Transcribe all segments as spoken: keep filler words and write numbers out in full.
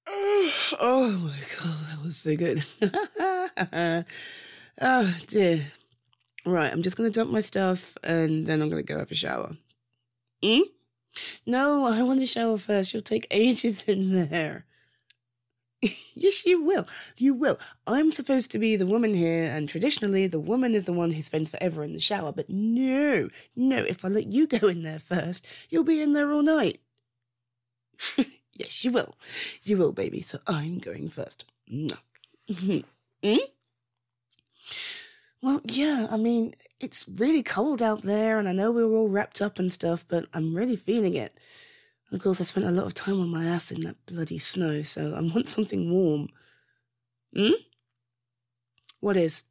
Oh, oh my god, that was so good. Oh dear. Right, I'm just gonna dump my stuff and then I'm gonna go have a shower. Hmm? No, I want to shower first. You'll take ages in there. Yes, you will. You will. I'm supposed to be the woman here, and traditionally, the woman is the one who spends forever in the shower. But no, no, if I let you go in there first, you'll be in there all night. Yes, you will. You will, baby. So I'm going first. No. Mm? Well, yeah, I mean, it's really cold out there, and I know we were all wrapped up and stuff, but I'm really feeling it. Of course, I spent a lot of time on my ass in that bloody snow, so I want something warm. Hmm? What is?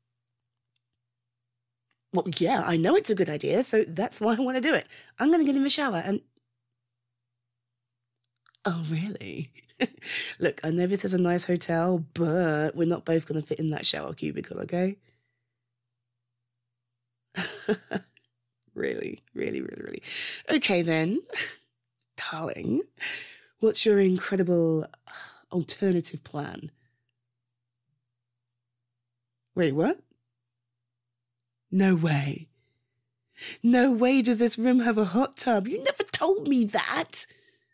Well, yeah, I know it's a good idea, so that's why I want to do it. I'm going to get in the shower and... Oh, really? Look, I know this is a nice hotel, but we're not both going to fit in that shower cubicle, okay? Really, really, really, really. Okay, then. Darling, what's your incredible alternative plan? Wait, what? No way. No way does this room have a hot tub. You never told me that.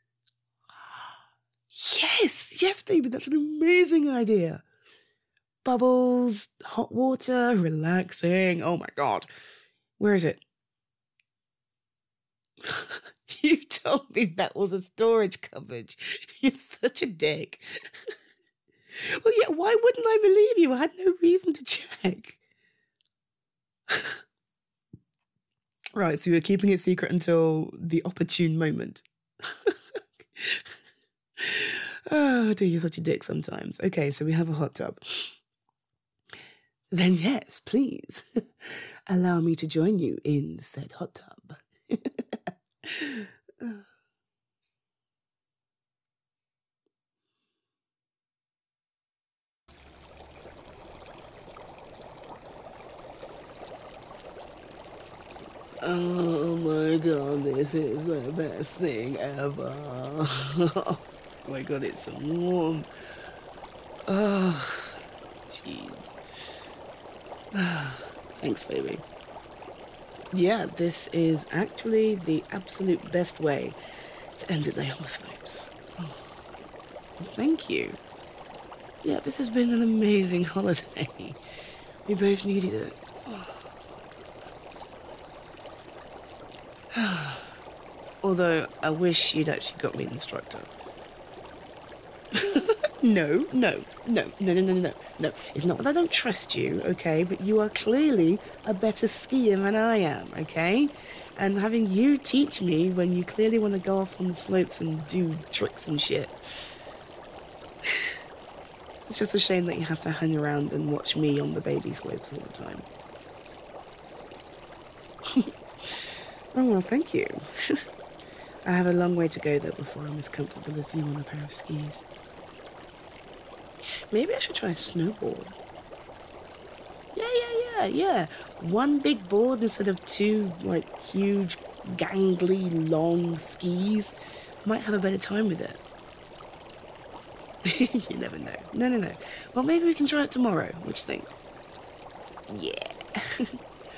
Yes, yes, baby, that's an amazing idea. Bubbles, hot water, relaxing. Oh my God. Where is it? You told me that was a storage cupboard. You're such a dick. Well, yeah, why wouldn't I believe you? I had no reason to check. Right, so you were keeping it secret until the opportune moment. Oh, dear, you're such a dick sometimes. Okay, so we have a hot tub. Then yes, please, allow me to join you in said hot tub. Oh my God, this is the best thing ever. Oh my God, it's so warm. Oh, jeez. Thanks, baby. Yeah, this is actually the absolute best way to end a day on the slopes. Oh, thank you. Yeah, this has been an amazing holiday. We both needed it. Oh. Although, I wish you'd actually got me an instructor. No, no, no, no, no, no, no, no. It's not that I don't trust you, okay? But you are clearly a better skier than I am, okay? And having you teach me when you clearly want to go off on the slopes and do tricks and shit. It's just a shame that you have to hang around and watch me on the baby slopes all the time. Oh, well, thank you. I have a long way to go, though, before I'm as comfortable as you on a pair of skis. Maybe I should try a snowboard. Yeah, yeah, yeah, yeah. One big board instead of two, like, huge, gangly, long skis. I might have a better time with it. You never know. No, no, no. Well, maybe we can try it tomorrow. What do you think? Yeah.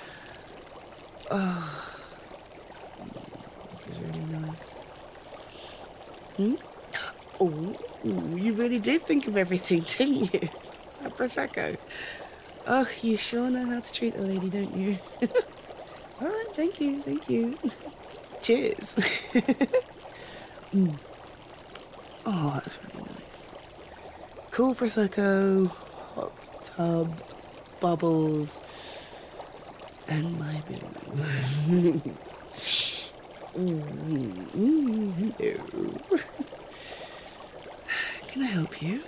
Oh. This is really nice. Hmm? Oh, ooh, you really did think of everything, didn't you? It's that Prosecco. Oh, you sure know how to treat a lady, don't you? All right, thank you, thank you. Cheers. Mm. Oh, that's really nice. Cool Prosecco, hot tub, bubbles, and my boo. Mm, hello. Can I help you?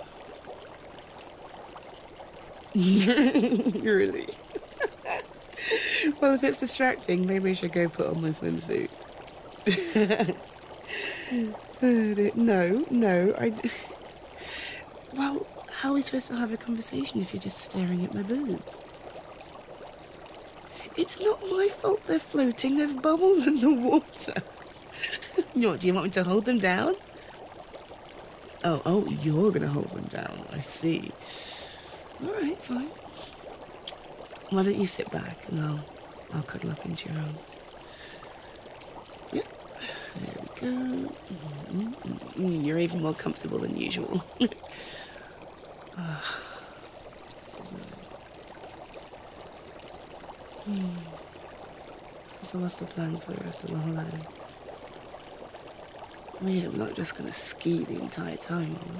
Really? Well, if it's distracting, maybe I should go put on my swimsuit. No, no, I... Well, how are we supposed to have a conversation if you're just staring at my boobs? It's not my fault they're floating. There's bubbles in the water. What, do you want me to hold them down? Oh, oh, you're gonna hold them down. I see. All right, fine. Why don't you sit back and I'll, I'll cuddle up into your arms. Yep. There we go. Mm-hmm. You're even more comfortable than usual. Oh, this is nice. Hmm. So what's the plan for the rest of the holiday? Oh yeah, we're not just gonna ski the entire time, are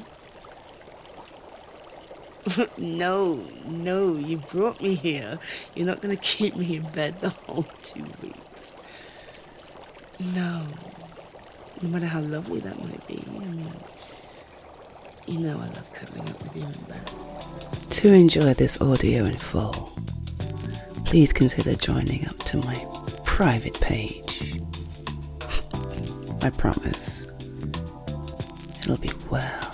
we? No, no, you brought me here. You're not gonna keep me in bed the whole two weeks. No. No matter how lovely that might be. I mean, you know I love cuddling up with you in bed. To enjoy this audio in full, please consider joining up to my private page. I promise, it'll be well